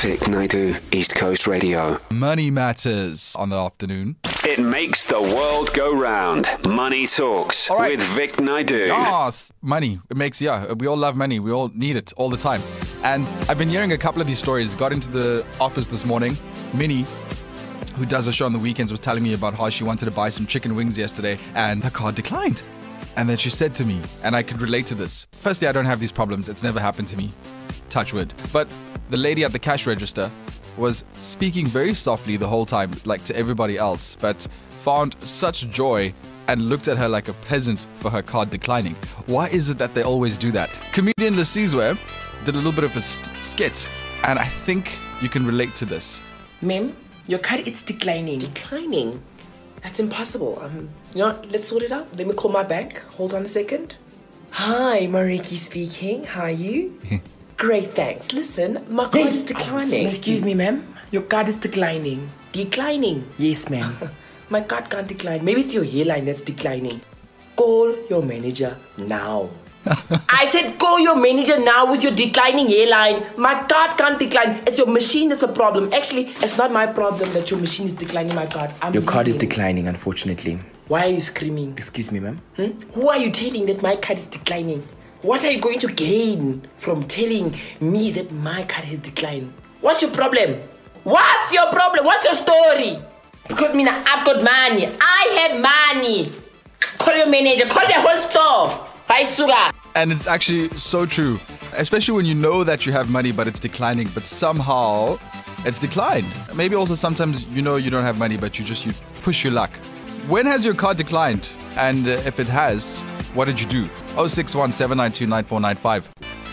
Vic Naidu, East Coast Radio. Money matters on the afternoon. It makes the world go round. Money Talks with Vic Naidu. Yes, money. It makes, we all love money. We all need it all the time. And I've been hearing a couple of these stories. Got into the office this morning. Minnie, who does a show on the weekends, was telling me about how she wanted to buy some chicken wings yesterday and her card declined. And then she said to me, and I could relate to this. Firstly, I don't have these problems. It's never happened to me. Touch wood. But the lady at the cash register was speaking very softly the whole time, like to everybody else, but found such joy and looked at her like a peasant for her card declining. Why is it that they always do that? Comedian Lesizwe did a little bit of a skit, and I think you can relate to this. Ma'am, your card is declining. Declining? That's impossible. Let's sort it out. Let me call my bank. Hold on a second. Hi, Mariki speaking. How are you? Great, thanks. Listen, my card is declining. Excuse me, ma'am. Your card is declining. Declining? Yes, ma'am. My card can't decline. Maybe it's your hairline that's declining. Call your manager now. I said call your manager now with your declining hairline. My card can't decline. It's your machine that's a problem. Actually, it's not my problem that your machine is declining my card. Your card is declining, unfortunately. Why are you screaming? Excuse me, ma'am? Who are you telling that my card is declining? What are you going to gain from telling me that my card has declined? What's your problem? What's your problem? What's your story? Because I've got money. I have money. Call your manager. Call the whole store. Hi, Suga. And it's actually so true, especially when you know that you have money but it's declining, but somehow it's declined. Maybe also sometimes you know you don't have money but you push your luck. When has your card declined? And if it has, what did you do? 061 792 9495.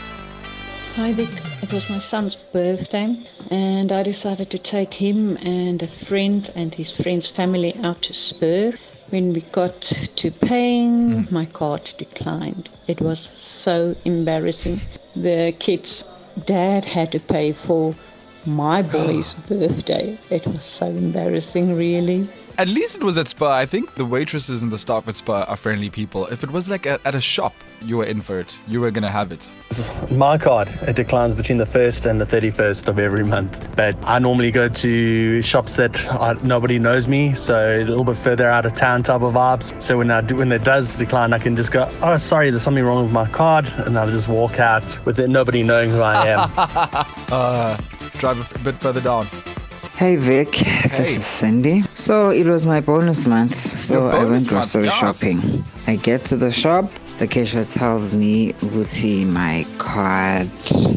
Hi Vic, it was my son's birthday and I decided to take him and a friend and his friend's family out to Spur. When we got to paying, my card declined. It was so embarrassing. The kid's dad had to pay for my boy's birthday. It was so embarrassing, really. At least it was at Spur. I think the waitresses and the staff at Spur are friendly people. If it was like at a shop, you were in for it. You were going to have it. My card, it declines between the 1st and the 31st of every month. But I normally go to shops that nobody knows me, so a little bit further out of town type of vibes. So when it does decline, I can just go, oh, sorry, there's something wrong with my card. And I'll just walk out with nobody knowing who I am. Drive a bit further down. Hey Vic, this is Cindy. So it was my bonus month, so I went grocery shopping. I get to the shop, the cashier tells me, Wuti, my card,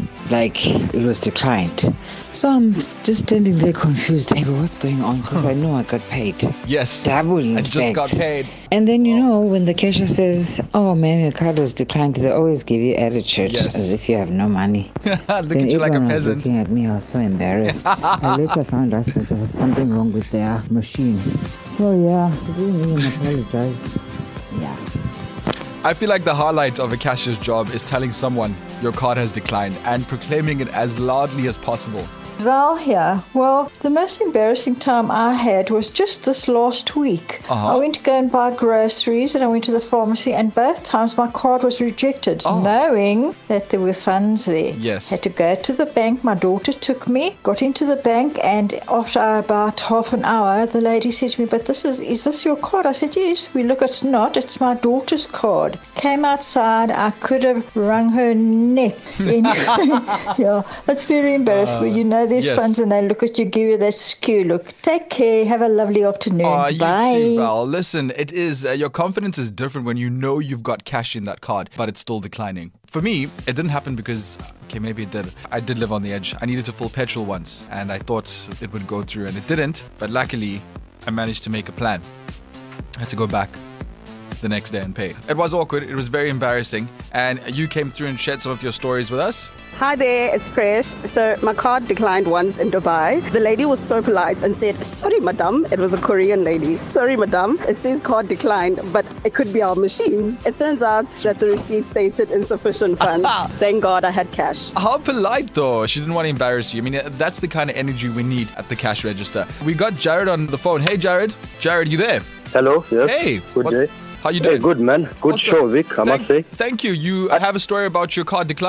it was declined. So I'm just standing there confused. Hey, but what's going on? Because I know I got paid. Yes, double in I just got paid. And then, when the cashier says, oh man, your card is declined, they always give you attitude as if you have no money. Look at you like a peasant. Looking at me, I was so embarrassed. I later found out that there was something wrong with their machine. So yeah, I didn't even apologize. Yeah. I feel like the highlight of a cashier's job is telling someone your card has declined and proclaiming it as loudly as possible. Val here. Well, the most embarrassing time I had was just this last week. I went to go and buy groceries and I went to the pharmacy and both times my card was rejected, knowing that there were funds there. Yes. Had to go to the bank. My daughter took me, got into the bank, and after about half an hour, the lady said to me, but is this your card? I said, yes. We look, it's not. It's my daughter's card. Came outside. I could have wrung her neck. Yeah, it's very embarrassing. But these funds and they look at you, give you that skew look. Take care. Have a lovely afternoon. Bye. You too, Val. Listen, it is your confidence is different when you know you've got cash in that card, but it's still declining. For me, it didn't happen because, maybe it did. I did live on the edge. I needed to fill petrol once, and I thought it would go through, and it didn't. But luckily, I managed to make a plan. I had to go back the next day and pay. It was awkward. It was very embarrassing. And you came through and shared some of your stories with us. Hi there, it's Presh. So my card declined once in Dubai. The lady was so polite and said, sorry, madam. It was a Korean lady. Sorry, madam. It says card declined, but it could be our machines. It turns out that the receipt stated insufficient funds. Thank God I had cash. How polite, though. She didn't want to embarrass you. I mean, that's the kind of energy we need at the cash register. We got Jared on the phone. Hey, Jared. Jared, you there? Hello. Yes. Hey. Good day. How you doing? Hey, good, man. Good show, Vic, I must say. Thank you. I have a story about your card declining.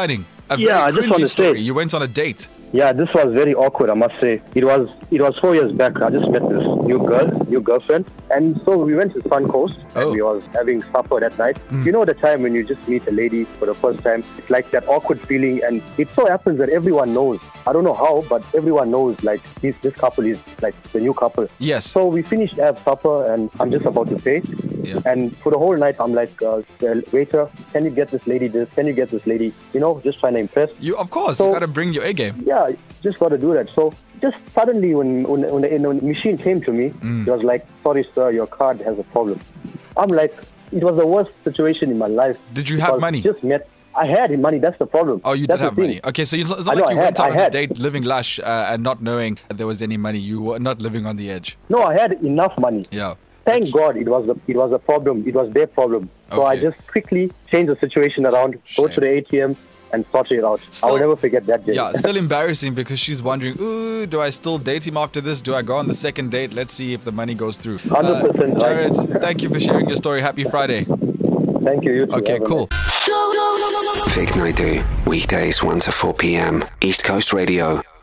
A Yeah, I very just want cringy to story. say. You went on a date. Yeah, this was very awkward, I must say. It was 4 years back. I just met this new girlfriend. And so we went to Sun Coast and we was having supper that night. You know the time when you just meet a lady for the first time, it's like that awkward feeling, and it so happens that everyone knows. I don't know how, but everyone knows like this couple is like the new couple. Yes. So we finished supper and I'm just about to pay. Yeah. And for the whole night, I'm like, waiter, can you get this lady this? Can you get this lady? You know, just trying to impress. You, of course, So- you got to bring your A game. Yeah, just got to do that. So just suddenly when the machine came to me, it was like, sorry sir, your card has a problem. I'm like, it was the worst situation in my life. Did you have Because money? I had money, that's the problem. Oh, you That's did have the thing. money. Okay, so it's I not know, like you I went had- out I on a had. date living lush and not knowing that there was any money. You were not living on the edge. No, I had enough money. Yeah. Thank God it was a problem. It was their problem. So I Okay. just quickly changed the situation around, go to the ATM and sort it out. I will never forget that day. Yeah, still embarrassing because she's wondering, ooh, do I still date him after this? Do I go on the second date? Let's see if the money goes through. 100% Jared, thank you for sharing your story. Happy Friday. Thank you. You too. Okay, Have a cool. Vic Naidu, weekdays 1 to 4 p.m. East Coast Radio.